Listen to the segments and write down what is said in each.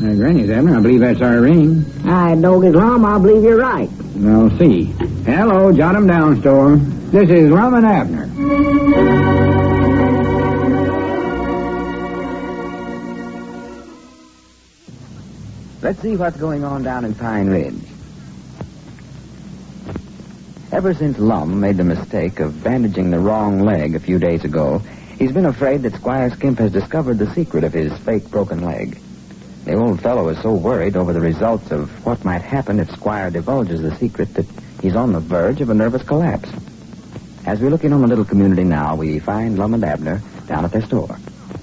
Granny's, Abner. I believe that's our ring. I dog is Lum. I believe you're right. We'll see. Hello, jot 'em down, store. This is Lum and Abner. Let's see what's going on down in Pine Ridge. Ever since Lum made the mistake of bandaging the wrong leg a few days ago, he's been afraid that Squire Skimp has discovered the secret of his fake broken leg. The old fellow is so worried over the results of what might happen if Squire divulges the secret that he's on the verge of a nervous collapse. As we look in on the little community now, we find Lum and Abner down at their store.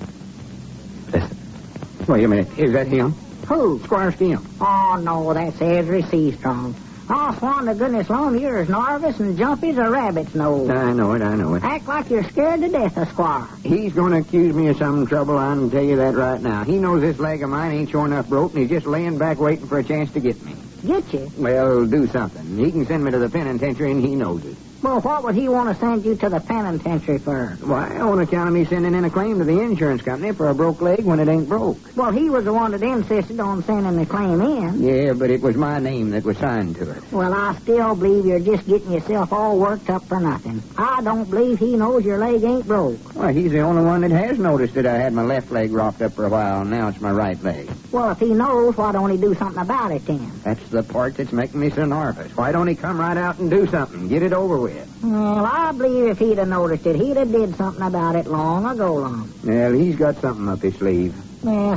Listen. Wait a minute. Is that him? Who? Squire Skimp. Oh, no, that's Ezra Seastrong. Oh, swan to goodness, Lum, you're as nervous and jumpy as a rabbit's nose. I know it. Act like you're scared to death of Squire. He's going to accuse me of some trouble, I can tell you that right now. He knows this leg of mine ain't sure enough broke, and he's just laying back waiting for a chance to get me. Get you? Well, do something. He can send me to the penitentiary, and he knows it. Well, what would he want to send you to the penitentiary for? Why, on account of me sending in a claim to the insurance company for a broke leg when it ain't broke. Well, he was the one that insisted on sending the claim in. Yeah, but it was my name that was signed to it. Well, I still believe you're just getting yourself all worked up for nothing. I don't believe he knows your leg ain't broke. Well, he's the only one that has noticed that I had my left leg rocked up for a while, and now it's my right leg. Well, if he knows, why don't he do something about it then? That's the part that's making me so nervous. Why don't he come right out and do something? Get it over with. Well, I believe if he'd have noticed it, he'd have did something about it long ago, Lum. Well, he's got something up his sleeve. Well,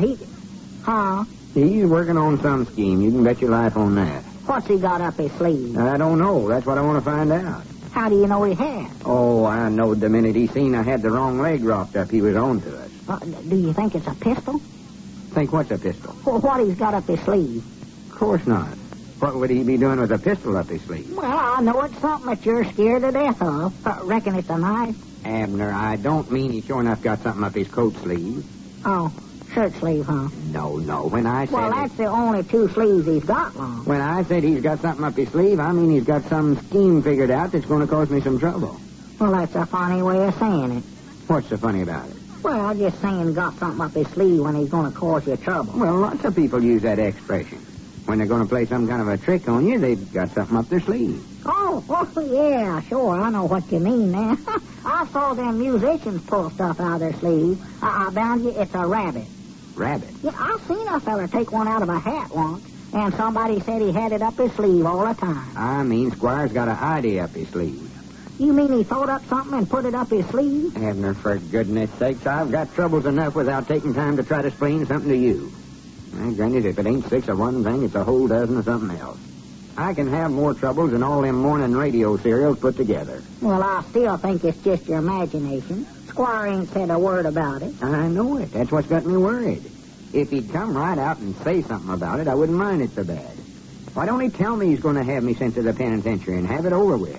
Huh? He's working on some scheme. You can bet your life on that. What's he got up his sleeve? I don't know. That's what I want to find out. How do you know he has? Oh, I know the minute he seen I had the wrong leg rocked up, he was on to us. Do you think it's a pistol? Think what's a pistol? Well, what he's got up his sleeve? Of course not. What would he be doing with a pistol up his sleeve? Well, I know it's something that you're scared to death of. Reckon it's a knife? Abner, I don't mean he sure enough got something up his coat sleeve. Oh, shirt sleeve, huh? No. When I said... Well, that's the only two sleeves he's got, Lum. When I said he's got something up his sleeve, I mean he's got some scheme figured out that's going to cause me some trouble. Well, that's a funny way of saying it. What's so funny about it? Well, just saying got something up his sleeve when he's going to cause you trouble. Well, lots of people use that expression. When they're going to play some kind of a trick on you, they've got something up their sleeve. Oh, yeah, sure. I know what you mean now. I saw them musicians pull stuff out of their sleeves. I bound you, it's a rabbit. Rabbit? Yeah, I've seen a fella take one out of a hat once, and somebody said he had it up his sleeve all the time. I mean, Squire's got an idea up his sleeve. You mean he thought up something and put it up his sleeve? Abner, for goodness sakes, I've got troubles enough without taking time to try to explain something to you. Granted, if it ain't 6 of one thing, it's a whole dozen of something else. I can have more troubles than all them morning radio serials put together. Well, I still think it's just your imagination. Squire ain't said a word about it. I know it. That's what's got me worried. If he'd come right out and say something about it, I wouldn't mind it so bad. Why don't he tell me he's going to have me sent to the penitentiary and have it over with?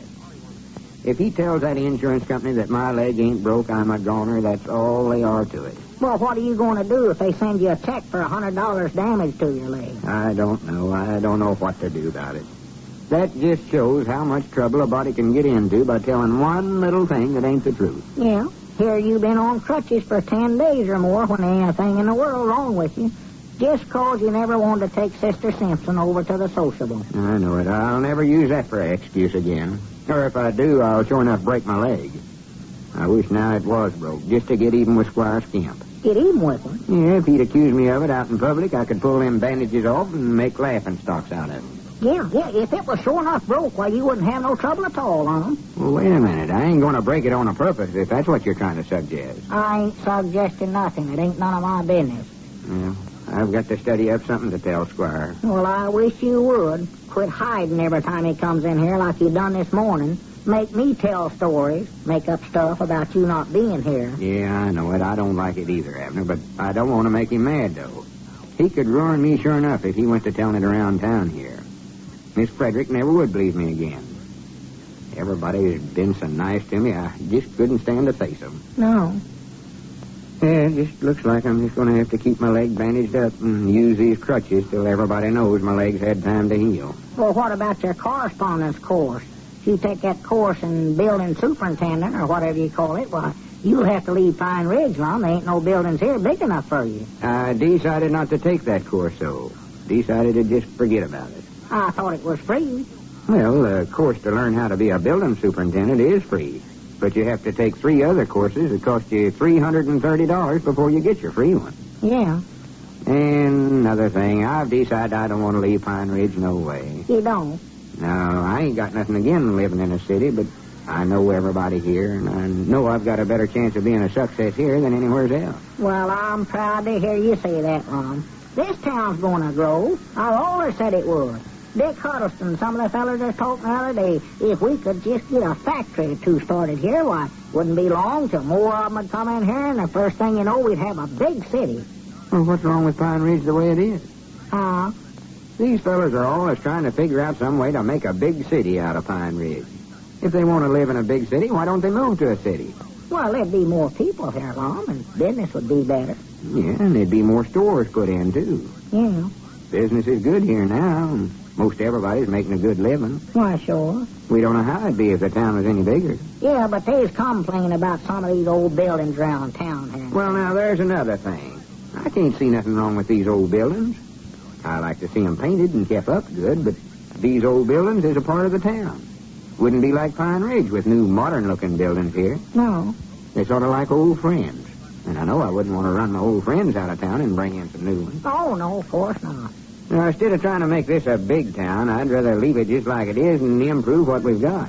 If he tells that insurance company that my leg ain't broke, I'm a goner, that's all they are to it. Well, what are you going to do if they send you a check for $100 damage to your leg? I don't know. I don't know what to do about it. That just shows how much trouble a body can get into by telling one little thing that ain't the truth. Yeah. Here you've been on crutches for 10 days or more when there ain't a thing in the world wrong with you. Just 'cause you never wanted to take Sister Simpson over to the sociable. I know it. I'll never use that for an excuse again. Or if I do, I'll sure enough break my leg. I wish now it was broke, just to get even with Squire Skimp. Get even with him? Yeah, if he'd accuse me of it out in public, I could pull them bandages off and make laughing stocks out of him. Yeah, if it was sure enough broke, why, you wouldn't have no trouble at all on him. Well, wait a minute. I ain't going to break it on a purpose, if that's what you're trying to suggest. I ain't suggesting nothing. It ain't none of my business. Yeah, I've got to study up something to tell Squire. Well, I wish you would. Quit hiding every time he comes in here like you done this morning. Make me tell stories, make up stuff about you not being here. Yeah, I know it. I don't like it either, Abner, but I don't want to make him mad, though. He could ruin me sure enough if he went to telling it around town here. Miss Frederick never would believe me again. Everybody has been so nice to me, I just couldn't stand to face them. No. Yeah, it just looks like I'm just going to have to keep my leg bandaged up and use these crutches till everybody knows my leg's had time to heal. Well, what about your correspondence course? If you take that course in building superintendent, or whatever you call it, why, You'll have to leave Pine Ridge, Lum. There ain't no buildings here big enough for you. I decided not to take that course, so decided to just forget about it. I thought it was free. Well, the course to learn how to be a building superintendent is free. But you have to take 3 other courses that cost you $330 before you get your free one. Yeah. And another thing, I've decided I don't want to leave Pine Ridge no way. You don't? No, I ain't got nothing against living in a city, but I know everybody here, and I know I've got a better chance of being a success here than anywhere else. Well, I'm proud to hear you say that, Lum. This town's going to grow. I've always said it would. Dick Huddleston, some of the fellas just talking the other day, if we could just get a factory or two started here, why, wouldn't be long till more of them would come in here, and the first thing you know, we'd have a big city. Well, what's wrong with Pine Ridge the way it is? These fellas are always trying to figure out some way to make a big city out of Pine Ridge. If they want to live in a big city, why don't they move to a city? Well, there'd be more people here, Lum, and business would be better. Yeah, and there'd be more stores put in, too. Yeah. Business is good here now, and most everybody's making a good living. Why, sure. We don't know how it'd be if the town was any bigger. Yeah, but they's complaining about some of these old buildings around town here. Well, now, there's another thing. I can't see nothing wrong with these old buildings. I like to see them painted and kept up good, but these old buildings is a part of the town. Wouldn't be like Pine Ridge with new modern-looking buildings here. No. They're sort of like old friends. And I know I wouldn't want to run my old friends out of town and bring in some new ones. Oh, no, of course not. Now, instead of trying to make this a big town, I'd rather leave it just like it is and improve what we've got.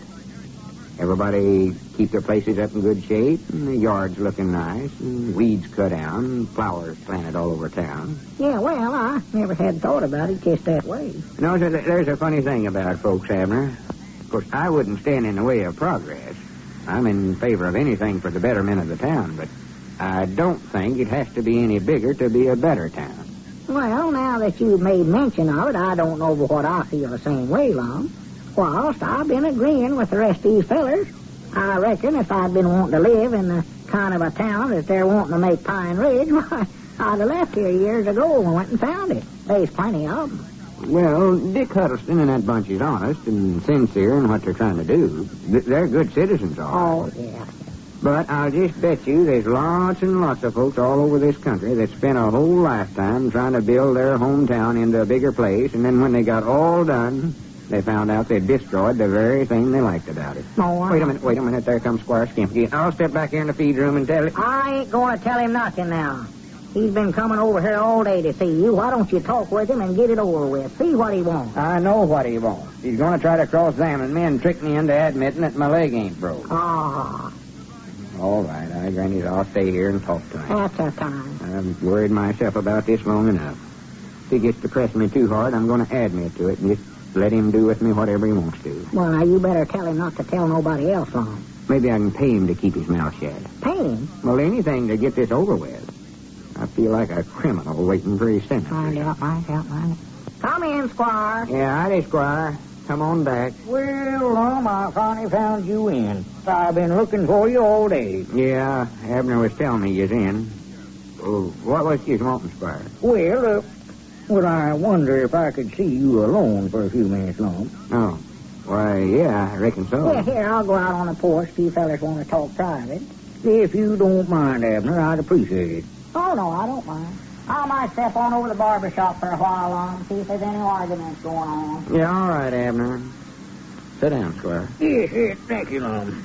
Everybody keep their places up in good shape, and the yards looking nice, and weeds cut down, and flowers planted all over town. Yeah, well, I never had thought about it just that way. No, there's a funny thing about folks, Abner. Of course, I wouldn't stand in the way of progress. I'm in favor of anything for the betterment of the town, but I don't think it has to be any bigger to be a better town. Well, now that you've made mention of it, I don't know what I feel the same way, Lum. Whilst I've been agreeing with the rest of these fellers, I reckon if I'd been wanting to live in the kind of a town that they're wanting to make Pine Ridge, why, I'd have left here years ago and went and found it. There's plenty of them. Well, Dick Huddleston and that bunch is honest and sincere in what they're trying to do. They're good citizens, all right. Oh, yeah. But I'll just bet you there's lots and lots of folks all over this country that spent a whole lifetime trying to build their hometown into a bigger place, and then when they got all done, they found out they'd destroyed the very thing they liked about it. No, Wait a minute. There comes Squire Skimp again. I'll step back here in the feed room and tell him. I ain't going to tell him nothing now. He's been coming over here all day to see you. Why don't you talk with him and get it over with? See what he wants. I know what he wants. He's going to try to cross-examine me and trick me into admitting that my leg ain't broke. Ah. All right, Granny, I'll stay here and talk to him. That's a time. I've worried myself about this long enough. If he gets to press me too hard, I'm going to admit to it and just let him do with me whatever he wants to. Well, now, you better tell him not to tell nobody else, Lum. Maybe I can pay him to keep his mouth shut. Pay him? Well, anything to get this over with. I feel like a criminal waiting for his sentence. Mind out. Come in, Squire. Yeah, howdy, Squire. Come on back. Well, Lum, I finally found you in. I've been looking for you all day. Yeah, Abner was telling me you's in. Oh, what was you wanting, Squire? Well, I wonder if I could see you alone for a few minutes, Lum. Oh, why, yeah, I reckon so. Yeah, here, I'll go out on the porch if you fellas want to talk private. If you don't mind, Abner, I'd appreciate it. Oh, no, I don't mind. I might step on over to the barber shop for a while, Lum, see if there's any arguments going on. Yeah, all right, Abner. Sit down, Squire. Yes, thank you, Lum.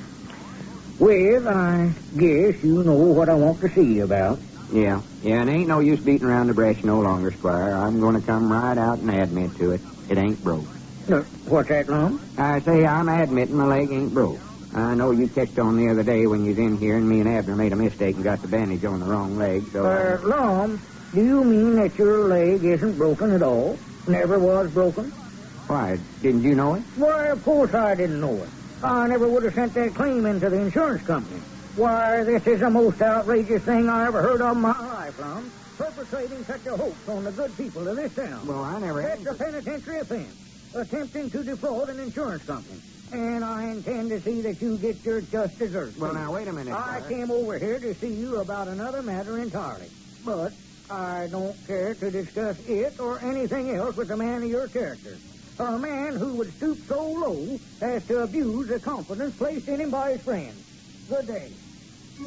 Well, I guess you know what I want to see you about. Yeah, and ain't no use beating around the brush no longer, Squire. I'm going to come right out and admit to it. It ain't broke. What's that, Lum? I say I'm admitting my leg ain't broke. I know you catched on the other day when you was in here and me and Abner made a mistake and got the bandage on the wrong leg, so... Lum, do you mean that your leg isn't broken at all? Never was broken? Why, didn't you know it? Why, of course I didn't know it. I never would have sent that claim into the insurance company. Why, this is the most outrageous thing I ever heard of in my life, Lum. Perpetrating such a hoax on the good people of this town. Well, I never... That's a penitentiary offense. Attempting to defraud an insurance company. And I intend to see that you get your just desserts. Well, now, wait a minute, I Squire. came over here to see you about another matter entirely. But I don't care to discuss it or anything else with a man of your character. A man who would stoop so low as to abuse the confidence placed in him by his friends. Good day.